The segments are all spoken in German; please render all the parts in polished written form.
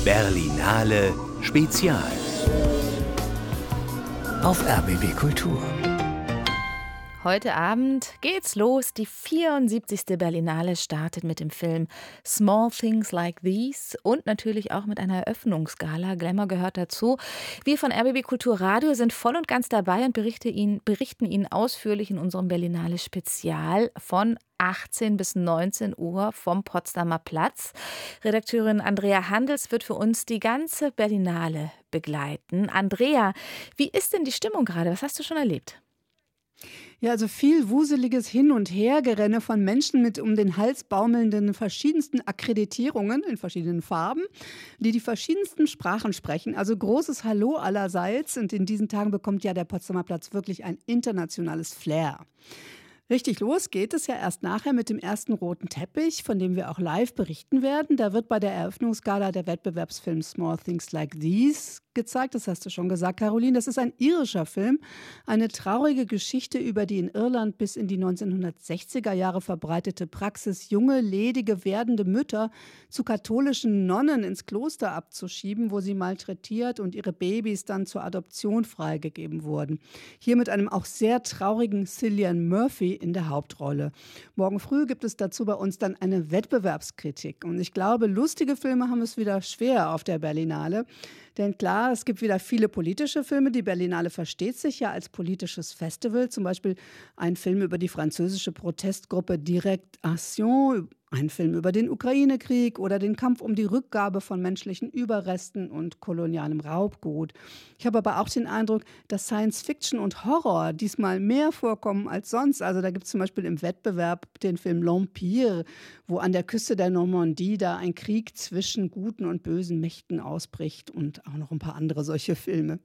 Berlinale Spezial auf RBB Kultur. Heute Abend geht's los. Die 74. Berlinale startet mit dem Film Small Things Like These und natürlich auch mit einer Eröffnungsgala. Glamour gehört dazu. Wir von RBB Kultur Radio sind voll und ganz dabei und berichten Ihnen ausführlich in unserem Berlinale Spezial von 18 bis 19 Uhr vom Potsdamer Platz. Redakteurin Andrea Handels wird für uns die ganze Berlinale begleiten. Andrea, wie ist denn die Stimmung gerade? Was hast du schon erlebt? Ja, also viel wuseliges Hin- und Hergerenne von Menschen mit um den Hals baumelnden verschiedensten Akkreditierungen in verschiedenen Farben, die verschiedensten Sprachen sprechen. Also großes Hallo allerseits. Und in diesen Tagen bekommt ja der Potsdamer Platz wirklich ein internationales Flair. Richtig los geht es ja erst nachher mit dem ersten roten Teppich, von dem wir auch live berichten werden. Da wird bei der Eröffnungsgala der Wettbewerbsfilm Small Things Like These gezeigt. Das hast du schon gesagt, Caroline. Das ist ein irischer Film. Eine traurige Geschichte über die in Irland bis in die 1960er Jahre verbreitete Praxis, junge, ledige, werdende Mütter zu katholischen Nonnen ins Kloster abzuschieben, wo sie malträtiert und ihre Babys dann zur Adoption freigegeben wurden. Hier mit einem auch sehr traurigen Cillian Murphy in der Hauptrolle. Morgen früh gibt es dazu bei uns dann eine Wettbewerbskritik. Und ich glaube, lustige Filme haben es wieder schwer auf der Berlinale. Denn klar, es gibt wieder viele politische Filme. Die Berlinale versteht sich ja als politisches Festival. Zum Beispiel ein Film über die französische Protestgruppe Direct Action, ein Film über den Ukraine-Krieg oder den Kampf um die Rückgabe von menschlichen Überresten und kolonialem Raubgut. Ich habe aber auch den Eindruck, dass Science-Fiction und Horror diesmal mehr vorkommen als sonst. Also da gibt es zum Beispiel im Wettbewerb den Film L'Empire, wo an der Küste der Normandie da ein Krieg zwischen guten und bösen Mächten ausbricht und auch noch ein paar andere solche Filme.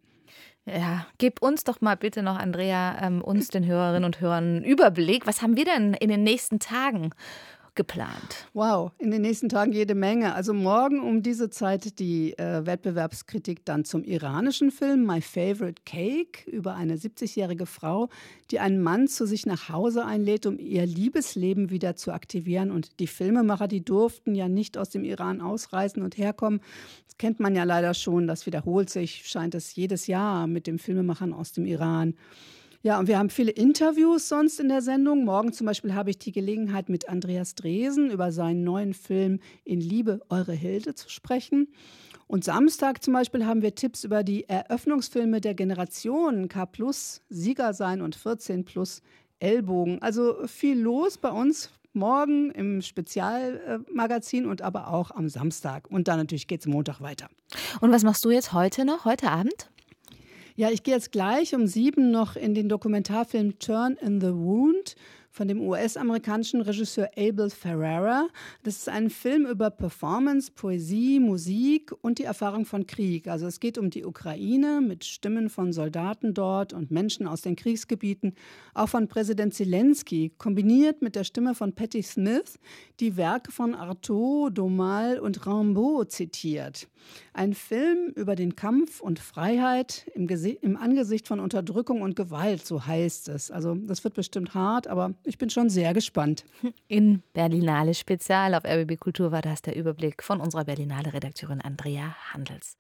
Ja, gib uns doch mal bitte noch, Andrea, uns, den Hörerinnen und Hörern, einen Überblick. Was haben wir denn in den nächsten Tagen geplant? Wow, in den nächsten Tagen jede Menge. Also morgen um diese Zeit die Wettbewerbskritik dann zum iranischen Film My Favorite Cake über eine 70-jährige Frau, die einen Mann zu sich nach Hause einlädt, um ihr Liebesleben wieder zu aktivieren. Und die Filmemacher, die durften ja nicht aus dem Iran ausreisen und herkommen. Das kennt man ja leider schon. Das wiederholt sich, scheint es jedes Jahr mit den Filmemachern aus dem Iran. Ja, und wir haben viele Interviews sonst in der Sendung. Morgen zum Beispiel habe ich die Gelegenheit, mit Andreas Dresen über seinen neuen Film In Liebe, eure Hilde zu sprechen. Und Samstag zum Beispiel haben wir Tipps über die Eröffnungsfilme der Generation K+, Sieger sein und 14+ Ellbogen. Also viel los bei uns morgen im Spezialmagazin und aber auch am Samstag. Und dann natürlich geht es Montag weiter. Und was machst du jetzt heute Abend? Ja, ich gehe jetzt gleich um 7 noch in den Dokumentarfilm Turn in the Wound von dem US-amerikanischen Regisseur Abel Ferrara. Das ist ein Film über Performance, Poesie, Musik und die Erfahrung von Krieg. Also es geht um die Ukraine mit Stimmen von Soldaten dort und Menschen aus den Kriegsgebieten, auch von Präsident Zelensky, kombiniert mit der Stimme von Patti Smith, die Werke von Artaud, Domal und Rimbaud zitiert. Ein Film über den Kampf und Freiheit im Angesicht von Unterdrückung und Gewalt, so heißt es. Also das wird bestimmt hart, aber ich bin schon sehr gespannt. In Berlinale Spezial auf RBB Kultur war das der Überblick von unserer Berlinale Redakteurin Andrea Handels.